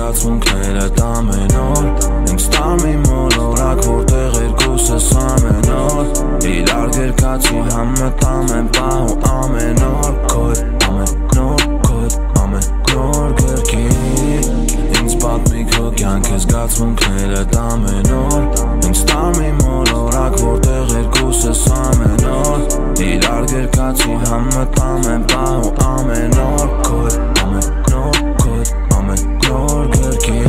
զգացմունքներդ ամեն օր Ինձ տար մի մոլորակ, որտեղ երկուսս ամեն օր Իրար գրկացի համտամ եմ պահու ամեն օր Քոյ ամեն նոր, քոյ ամեն նոր գրքի Ինձ պատմի քո կյանքը զգացմունքներդ ամեն օր Ինձ տար մի մոլորակ, որտեղ երկուսս ամեն օր Իրար գրկացի համտամ եմ պահու ամեն օր Քոյ ամեն նոր, քոյ ամեն նոր գրքի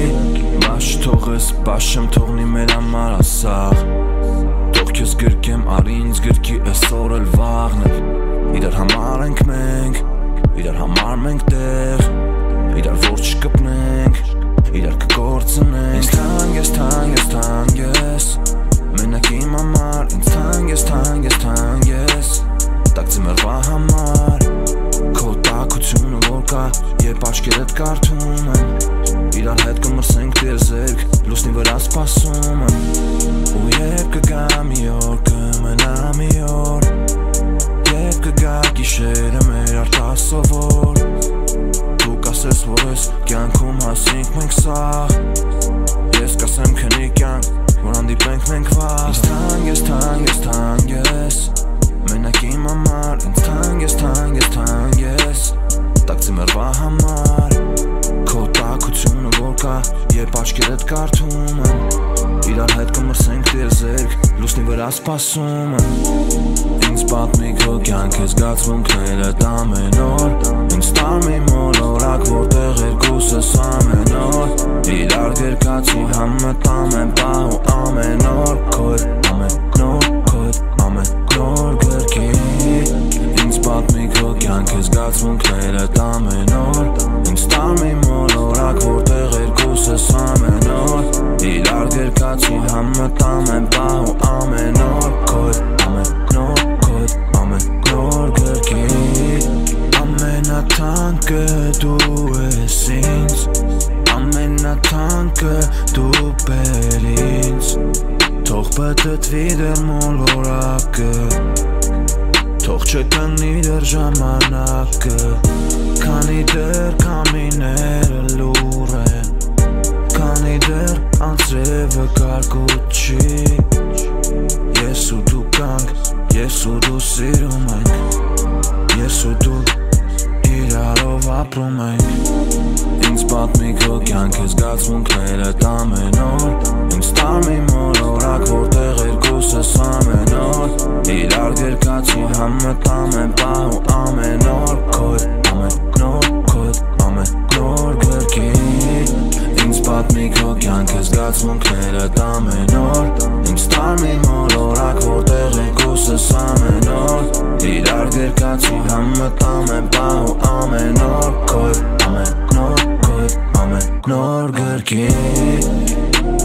Բաշ թողես, բաշեմ թողնի մեր համար ասաղ Թող քեզ գրկեմ, արի ինձ գրքի այսօր էլ վաղն էլ Իրար համար ենք մենք, իրար համար մենք տեղ Իրար որ չկպնենք, իրար կգործնենք Ինձ թանկ ես, թանկ ես, թանկ ես Մենակ իմ համար, ինձ թանկ ես, թանկ ես, թանկ ես Տակցի մերվա համար Քո տակությունը որ կա, երբ աչքերդ կարդում եմ Իրար հետ կմրսենք դերձերք, լուսնի վրա սպասում եմ Ու երբ կգա մի օր, կմնա մի օր Երբ կգա գիշերը մեր արտասովոր Դու կասես, որ ես կյանքում հասինք մենք սաղ Ես կասեմ քնի կյանք, որ հանդիպենք մենք վաղ Ինձ թանկ ես, թանկ ես, թանկ ես Մենակ իմ համար, ինձ թանկ ես, թանկ ես, թանկ ես Տակցի մերվա համար Քո տակությունը որ կա, երբ աչքերդ կարդում եմ Իրար հետ կմրսենք դերձերք, լուսնի վրա սպասում եմ Ինձ պատմի քո կյանքը զգացմունքներդ ամեն օր Ինձ տար մի մոլորակ, որտեղ երկուսս ամեն օր Իրար գրկացի համտամ եմ պահու ամեն օր Քոյ ամեն նոր, քոյ ամեն նոր գրքի Ինձ պատմի քո կյանքը զգացմունքներդ ամեն օր Ինձ տար մի մոլորակ, որտեղ երկուսս ամեն օր Իրար գրկացի համտամ եմ պահու ամեն օր Քոյ ամեն նոր, քոյ ամեն նոր գրքի Ամենաթանկը դու ես ինձ Ամենաթանկը դու բեր ինձ Թող պտտվի դեռ մոլորակը Թող չկնի դեռ ժամանակը Քանի դեռ կամիները լուր են Քանի դեռ անձրևը կարկուտ չի Ես ու դու կանք, ես ու դու սիրում ենք Ես ու դու իրարով ապրում ենք Ինձ պատմի քո կյանքը զգացմունքներդ ամեն օր Ինձ տար մի մոլորակ, որտեղ երկուսս ամեն օր Իրար գրկացի համտամ եմ պահու ամեն օր Քոյ ամեն նոր, քոյ ամեն նոր գրքի Ինձ պատմի քո կյանքը զգացմունքներդ ամեն օր Ինձ տար մի մոլորակ, որտեղ երկուսս ամեն օր Իրար գրկացի համտամ եմ պահու ամեն օր Քոյ ամեն նոր, քոյ ամեն նոր գրքի